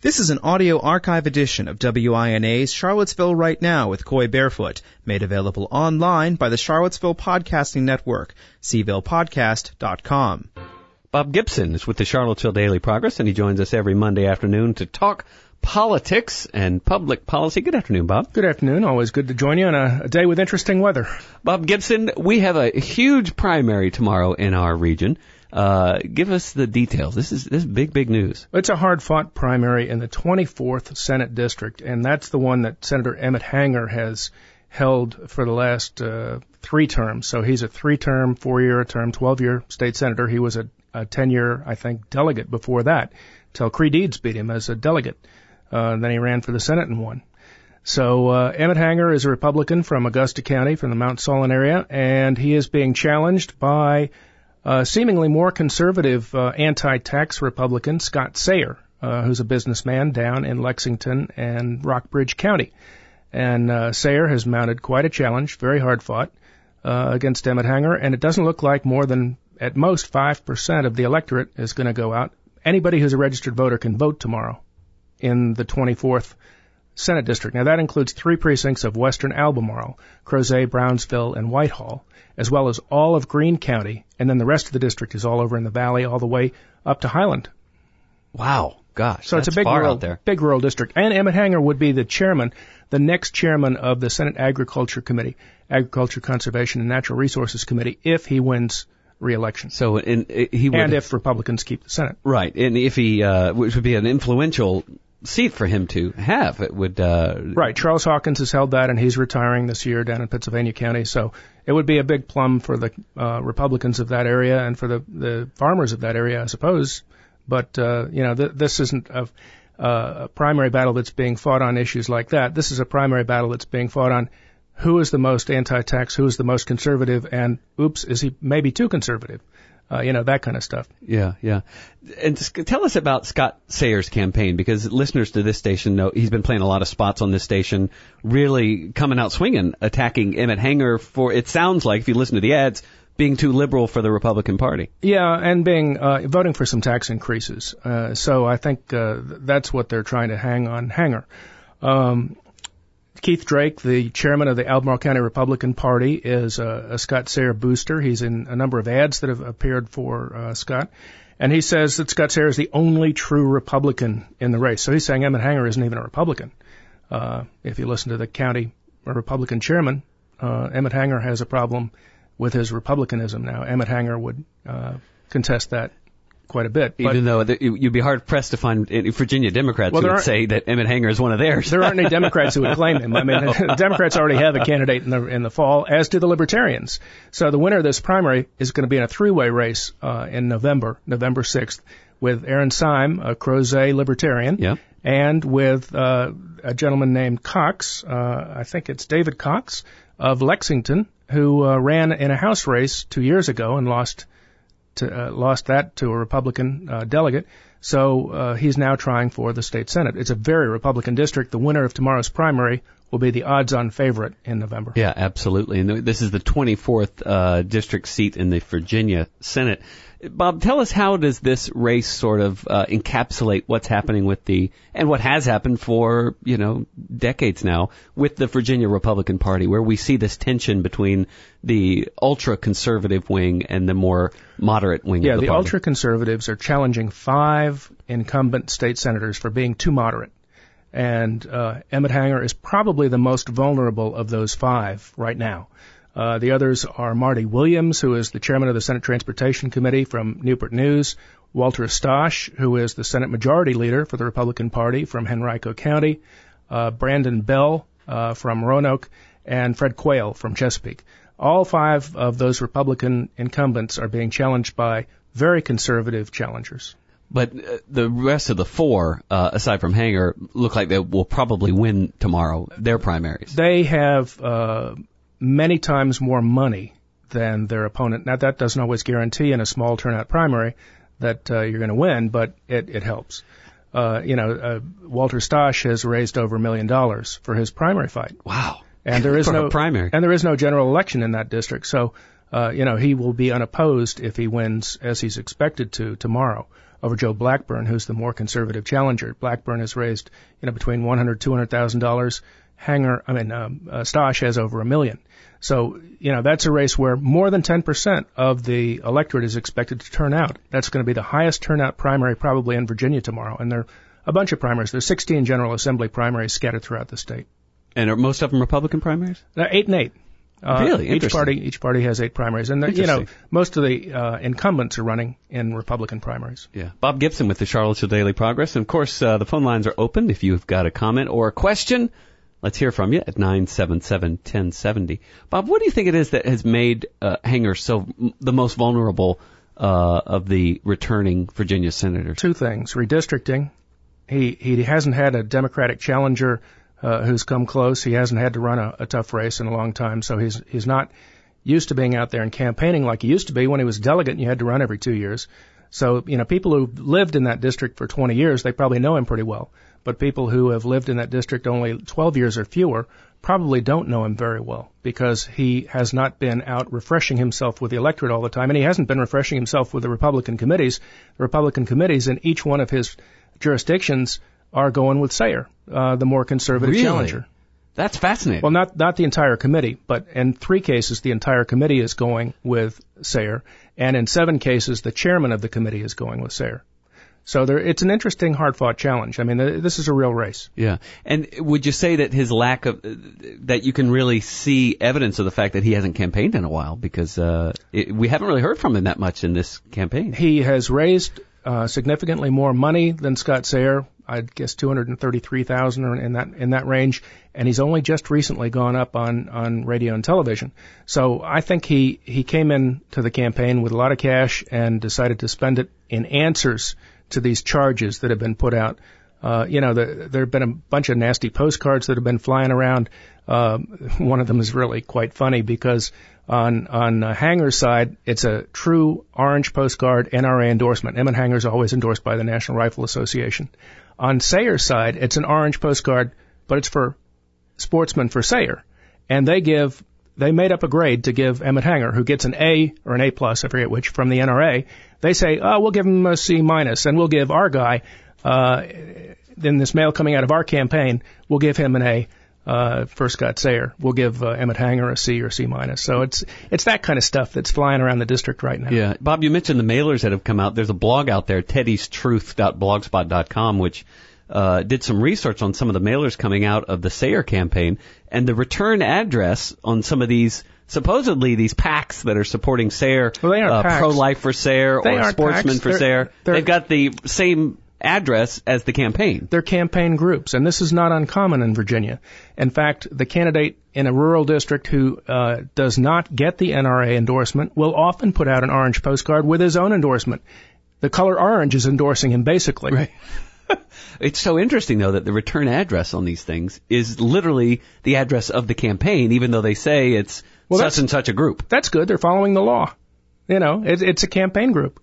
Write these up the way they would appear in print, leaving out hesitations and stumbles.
This is an audio archive edition of WINA's Charlottesville Right Now with Coy Barefoot, made available online by the Charlottesville Podcasting Network, cvillePodcast.com. Bob Gibson is with the Charlottesville Daily Progress, and he joins us every Monday afternoon to talk politics and public policy. Good afternoon, Bob. Good afternoon. Always good to join you on a day with interesting weather. Bob Gibson, we have a huge primary tomorrow in our region. Give us the details. This is big news. It's a hard-fought primary in the 24th Senate District, and that's the one that Senator Emmett Hanger has held for the last 3 terms. So he's a 3-term, 4-year term, 12-year state senator. He was a 10-year, I think, delegate before that, till Creed Eads beat him as a delegate. Then he ran for the Senate and won. So Emmett Hanger is a Republican from Augusta County, from the Mount Solon area, and he is being challenged by seemingly more conservative anti-tax Republican Scott Sayer, who's a businessman down in Lexington and Rockbridge County. And Sayer has mounted quite a challenge, very hard fought, against Emmett Hanger, and it doesn't look like more than at most 5% of the electorate is going to go out. Anybody who's a registered voter can vote tomorrow in the 24th Senate District. Now, that includes 3 precincts of western Albemarle, Crozet, Brownsville, and Whitehall, as well as all of Greene County, and then the rest of the district is all over in the valley, all the way up to Highland. Wow, gosh, so it's a big rural district. And Emmett Hanger would be the chairman, the next chairman of the Senate Agriculture Committee, Agriculture, Conservation, and Natural Resources Committee, if he wins re-election. So he would, and if Republicans keep the Senate. Right, and if he, which would be an influential seat for him to have, it would. Right, Charles Hawkins has held that, and he's retiring this year down in Pennsylvania County. So it would be a big plum for the Republicans of that area and for the farmers of that area, I suppose. But this isn't a primary battle that's being fought on issues like that. This is a primary battle that's being fought on who is the most anti-tax, who is the most conservative, and oops, is he maybe too conservative? That kind of stuff. Yeah. And just tell us about Scott Sayer's campaign, because listeners to this station know he's been playing a lot of spots on this station, really coming out swinging, attacking Emmett Hanger for, it sounds like, if you listen to the ads, being too liberal for the Republican Party. Yeah, and voting for some tax increases. So I think that's what they're trying to hang on Hanger. Keith Drake, the chairman of the Albemarle County Republican Party, is a Scott Sayer booster. He's in a number of ads that have appeared for Scott. And he says that Scott Sayer is the only true Republican in the race. So he's saying Emmett Hanger isn't even a Republican. If you listen to the county Republican chairman, Emmett Hanger has a problem with his Republicanism now. Emmett Hanger would contest that quite a bit. Even though you'd be hard-pressed to find Virginia Democrats who would say that Emmett Hanger is one of theirs. There aren't any Democrats who would claim him. I mean, the Democrats already have a candidate in the fall, as do the Libertarians. So the winner of this primary is going to be in a 3-way race in November 6th, with Aaron Syme, a Crozet Libertarian, and with a gentleman named Cox, I think it's David Cox, of Lexington, who ran in a House race 2 years ago and lost that to a Republican delegate. So he's now trying for the state Senate. It's a very Republican district. The winner of tomorrow's primary will be the odds-on favorite in November. Yeah, absolutely. And this is the 24th district seat in the Virginia Senate. Bob, tell us, how does this race sort of encapsulate what's happening with and what has happened for, decades now with the Virginia Republican Party, where we see this tension between the ultra-conservative wing and the more moderate wing of the party? Yeah, the ultra-conservatives are challenging 5 incumbent state senators for being too moderate. And Emmett Hanger is probably the most vulnerable of those 5 right now. The others are Marty Williams, who is the chairman of the Senate Transportation Committee from Newport News, Walter Stash, who is the Senate Majority Leader for the Republican Party from Henrico County, Brandon Bell from Roanoke, and Fred Quayle from Chesapeake. All 5 of those Republican incumbents are being challenged by very conservative challengers. But the rest of the 4, aside from Hanger, look like they will probably win tomorrow, their primaries. They have many times more money than their opponent. Now, that doesn't always guarantee in a small turnout primary that you're going to win, but it helps. Walter Stash has raised over $1 million for his primary fight. Wow. And there is no primary. And there is no general election in that district. So, he will be unopposed if he wins, as he's expected to tomorrow. over Joe Blackburn, who's the more conservative challenger. Blackburn has raised, between $100,000-$200,000. Stosh has over $1 million. So, that's a race where more than 10% of the electorate is expected to turn out. That's going to be the highest turnout primary probably in Virginia tomorrow. And there are a bunch of primaries. There's 16 General Assembly primaries scattered throughout the state. And are most of them Republican primaries? 8 and 8. Really? Each party has 8 primaries. And, most of the incumbents are running in Republican primaries. Yeah. Bob Gibson with the Charlottesville Daily Progress. And, of course, the phone lines are open if you've got a comment or a question. Let's hear from you at 977-1070. Bob, what do you think it is that has made Hanger the most vulnerable of the returning Virginia senators? 2 things. Redistricting. He hasn't had a Democratic challenger who's come close. He hasn't had to run a tough race in a long time, so he's not used to being out there and campaigning like he used to be when he was delegate and you had to run every 2 years. So, people who lived in that district for 20 years, they probably know him pretty well. But people who have lived in that district only 12 years or fewer probably don't know him very well because he has not been out refreshing himself with the electorate all the time, and he hasn't been refreshing himself with the Republican committees. The Republican committees in each one of his jurisdictions are going with Sayer, the more conservative challenger. That's fascinating. Well, not the entire committee, but in 3 cases, the entire committee is going with Sayer, and in 7 cases, the chairman of the committee is going with Sayer. So it's an interesting, hard-fought challenge. I mean, this is a real race. Yeah. And would you say that his lack of, that you can really see evidence of the fact that he hasn't campaigned in a while? Because we haven't really heard from him that much in this campaign. He has raised significantly more money than Scott Sayer. I guess $233,000 in that range, and he's only just recently gone up on radio and television. So I think he came in to the campaign with a lot of cash and decided to spend it in answers to these charges that have been put out. There have been a bunch of nasty postcards that have been flying around. One of them is really quite funny because on Hanger's side, it's a true orange postcard NRA endorsement. Emmett Hanger's always endorsed by the National Rifle Association. On Sayer's side, it's an orange postcard, but it's for Sportsmen for Sayer. And they made up a grade to give Emmett Hanger, who gets an A or an A+, I forget which, from the NRA. They say, we'll give him a C-, and we'll give our guy, in this mail coming out of our campaign, we'll give him an A for Scott Sayer. We'll give Emmett Hanger a C or C-. So it's that kind of stuff that's flying around the district right now. Yeah. Bob, you mentioned the mailers that have come out. There's a blog out there, teddiestruth.blogspot.com, which did some research on some of the mailers coming out of the Sayer campaign, and the return address on some of these, supposedly these PACs that are supporting Sayer, Pro-Life for Sayer or Sportsmen for Sayer, they've got the same address as the campaign. They're campaign groups, and this is not uncommon in Virginia. In fact, the candidate in a rural district who does not get the NRA endorsement will often put out an orange postcard with his own endorsement. The color orange is endorsing him, basically. Right. It's so interesting, though, that the return address on these things is literally the address of the campaign, even though they say it's such and such a group. That's good. They're following the law. It's a campaign group.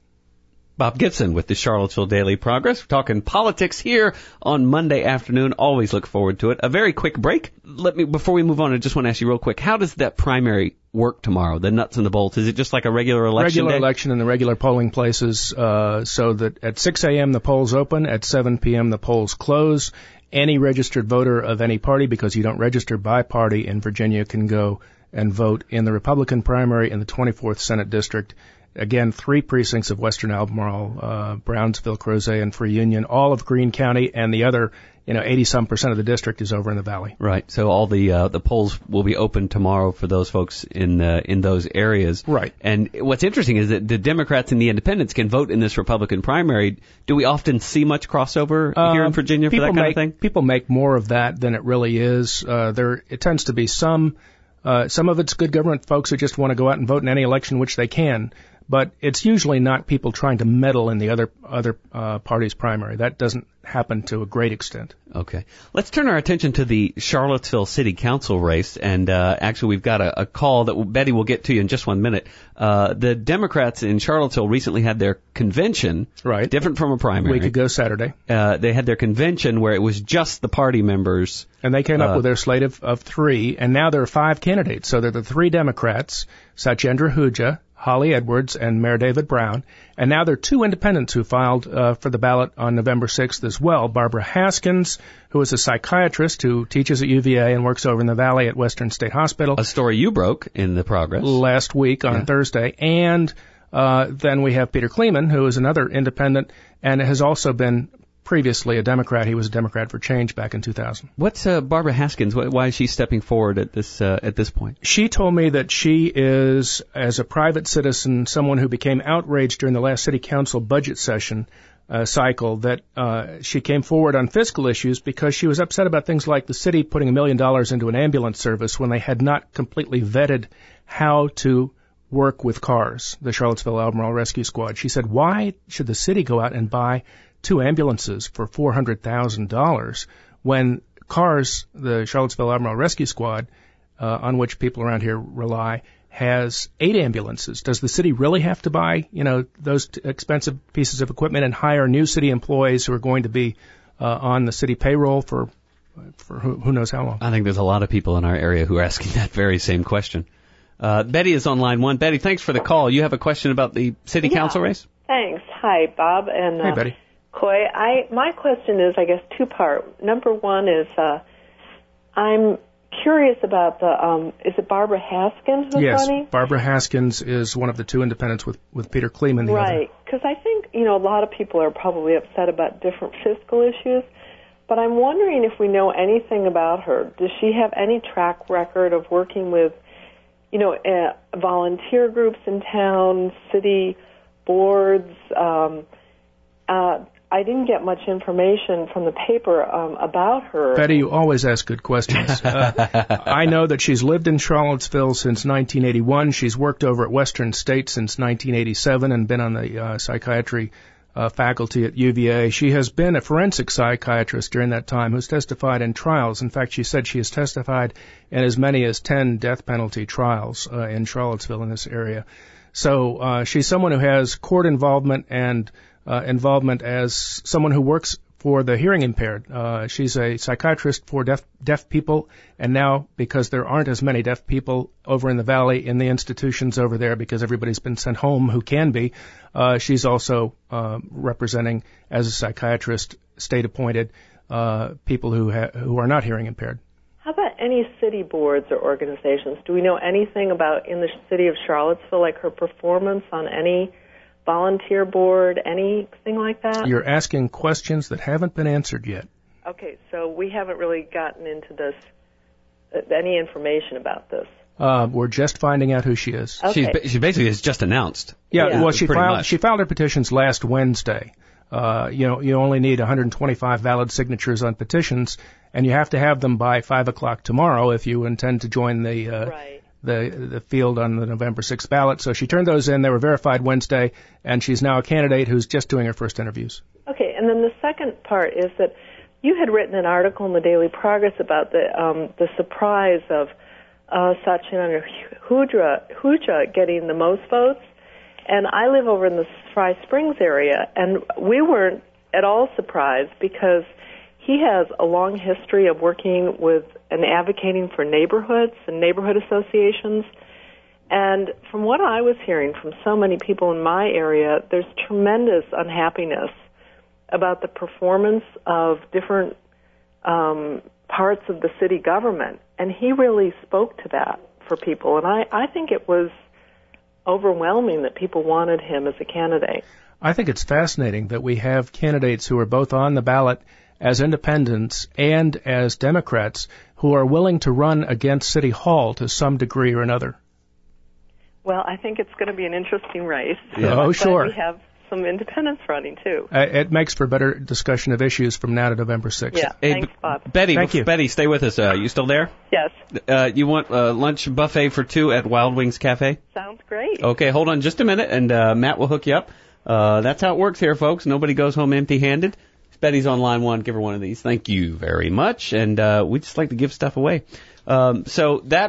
Bob Gibson with the Charlottesville Daily Progress. We're talking politics here on Monday afternoon. Always look forward to it. A very quick break. Before we move on, I just want to ask you real quick, how does that primary work tomorrow, the nuts and the bolts? Is it just like a regular election day? Election in the regular polling places, so that at 6 a.m. the polls open, at 7 p.m. the polls close. Any registered voter of any party, because you don't register by party in Virginia, can go and vote in the Republican primary in the 24th Senate District. Again, 3 precincts of Western Albemarle, Brownsville, Crozet, and Free Union, all of Greene County, and the other, 80-some% of the district is over in the valley. Right. So all the polls will be open tomorrow for those folks in those areas. Right. And what's interesting is that the Democrats and the Independents can vote in this Republican primary. Do we often see much crossover here in Virginia for that kind of thing? People make more of that than it really is. It tends to be some of it's good government folks who just want to go out and vote in any election which they can. But it's usually not people trying to meddle in the other party's primary. That doesn't happen to a great extent. Okay. Let's turn our attention to the Charlottesville City Council race. And actually, we've got a call that Betty will get to you in just 1 minute. The Democrats in Charlottesville recently had their convention. Right. Different from a primary. A week ago Saturday. They had their convention where it was just the party members. And they came up with their slate of 3, and now there are 5 candidates. So there are the 3 Democrats, Satchendra Huja, Holly Edwards and Mayor David Brown. And now there are two independents who filed for the ballot on November 6th as well. Barbara Haskins, who is a psychiatrist who teaches at UVA and works over in the Valley at Western State Hospital. A story you broke in the Progress. Last week on Thursday. And then we have Peter Kleeman, who is another independent and has also been previously a Democrat. He was a Democrat for Change back in 2000. What's Barbara Haskins? Why is she stepping forward at this point? She told me that she is, as a private citizen, someone who became outraged during the last city council budget session cycle, that she came forward on fiscal issues because she was upset about things like the city putting $1 million into an ambulance service when they had not completely vetted how to work with cars, the Charlottesville Albemarle Rescue Squad. She said, why should the city go out and buy 2 ambulances for $400,000 when cars, the Charlottesville Albemarle Rescue Squad, on which people around here rely, has 8 ambulances? Does the city really have to buy, those expensive pieces of equipment and hire new city employees who are going to be on the city payroll for who knows how long? I think there's a lot of people in our area who are asking that very same question. Betty is on line 1. Betty, thanks for the call. You have a question about the city council race? Thanks. Hi, Bob. And hey, Betty. Coy, my question is, I guess, two-part. Number one is, I'm curious about is it Barbara Haskins who's running? Yes, Barbara Haskins is one of the two independents with Peter Kleeman. Right, because I think, a lot of people are probably upset about different fiscal issues, but I'm wondering if we know anything about her. Does she have any track record of working with, volunteer groups in town, city boards? I didn't get much information from the paper about her. Betty, you always ask good questions. I know that she's lived in Charlottesville since 1981. She's worked over at Western State since 1987 and been on the psychiatry faculty at UVA. She has been a forensic psychiatrist during that time who's testified in trials. In fact, she said she has testified in as many as 10 death penalty trials in Charlottesville in this area. So she's someone who has court involvement and involvement as someone who works for the hearing impaired. She's a psychiatrist for deaf people, and now, because there aren't as many deaf people over in the Valley in the institutions over there because everybody's been sent home who can be, she's also representing, as a psychiatrist, state-appointed people who are not hearing impaired. How about any city boards or organizations? Do we know anything about, in the city of Charlottesville, like her performance on any volunteer board, anything like that? You're asking questions that haven't been answered yet. Okay, so we haven't really gotten into this, any information about this. We're just finding out who she is. Okay. She basically has just announced. Yeah. Well, she she filed her petitions last Wednesday. You only need 125 valid signatures on petitions, and you have to have them by 5 o'clock tomorrow if you intend to join the field on the November 6th ballot. So she turned those in. They were verified Wednesday, and she's now a candidate who's just doing her first interviews. Okay, and then the second part is that you had written an article in the Daily Progress about the surprise of Satyananda Huja getting the most votes. And I live over in the Fry Springs area, and we weren't at all surprised because he has a long history of working with and advocating for neighborhoods and neighborhood associations. And from what I was hearing from so many people in my area, there's tremendous unhappiness about the performance of different parts of the city government. And he really spoke to that for people. And I think it was overwhelming that people wanted him as a candidate. I think it's fascinating that we have candidates who are both on the ballot as independents and as Democrats who are willing to run against City Hall to some degree or another. Well, I think it's going to be an interesting race. Yeah. Oh, sure. We have some independents running, too. It makes for better discussion of issues from now to November 6th. Yeah, thanks, Bob. Betty, Thank you. Betty, stay with us. You still there? Yes. You want lunch buffet for 2 at Wild Wings Cafe? Sounds great. Okay, hold on just a minute, and Matt will hook you up. That's how it works here, folks. Nobody goes home empty-handed. Betty's on line 1. Give her one of these. Thank you very much. And we just like to give stuff away. So that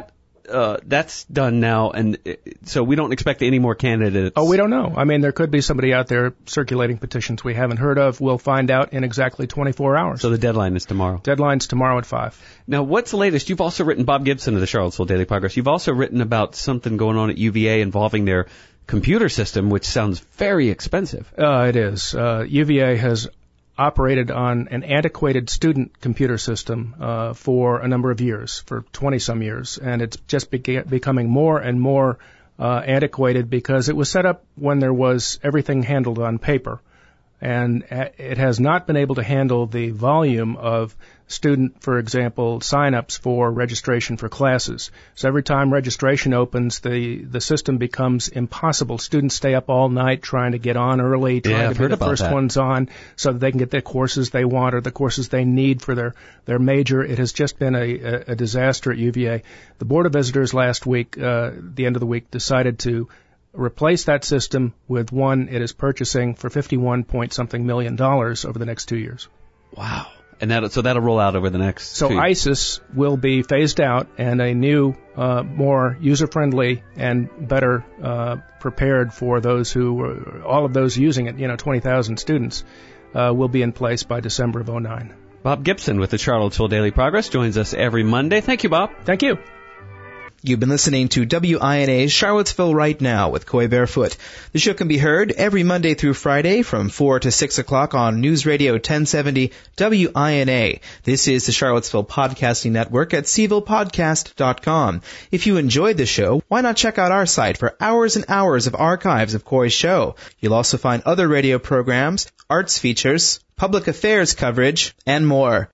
that's done now, and so we don't expect any more candidates. Oh, we don't know. I mean, there could be somebody out there circulating petitions we haven't heard of. We'll find out in exactly 24 hours. So the deadline is tomorrow. Deadline's tomorrow at 5. Now, what's the latest? You've also written, Bob Gibson of the Charlottesville Daily Progress, you've also written about something going on at UVA involving their computer system, which sounds very expensive. It is. UVA has operated on an antiquated student computer system for a number of years, for 20-some years, and it's just becoming more and more antiquated because it was set up when there was everything handled on paper. And it has not been able to handle the volume of student, for example, sign-ups for registration for classes. So every time registration opens, the system becomes impossible. Students stay up all night trying to get on early, trying to be the first ones on so that they can get the courses they want or the courses they need for their major. It has just been a disaster at UVA. The Board of Visitors last week, the end of the week, decided to replace that system with one it is purchasing for $51-point-something million over the next 2 years. Wow. And that'll roll out over the next So 2 years. ISIS will be phased out, and a new, more user-friendly and better prepared for those who, all of those using it, 20,000 students, will be in place by December of 2009. Bob Gibson with the Charlottesville Daily Progress joins us every Monday. Thank you, Bob. Thank you. You've been listening to WINA's Charlottesville Right Now with Coy Barefoot. The show can be heard every Monday through Friday from 4 to 6 o'clock on News Radio 1070 WINA. This is the Charlottesville Podcasting Network at SeavillePodcast.com. If you enjoyed the show, why not check out our site for hours and hours of archives of Coy's show? You'll also find other radio programs, arts features, public affairs coverage, and more.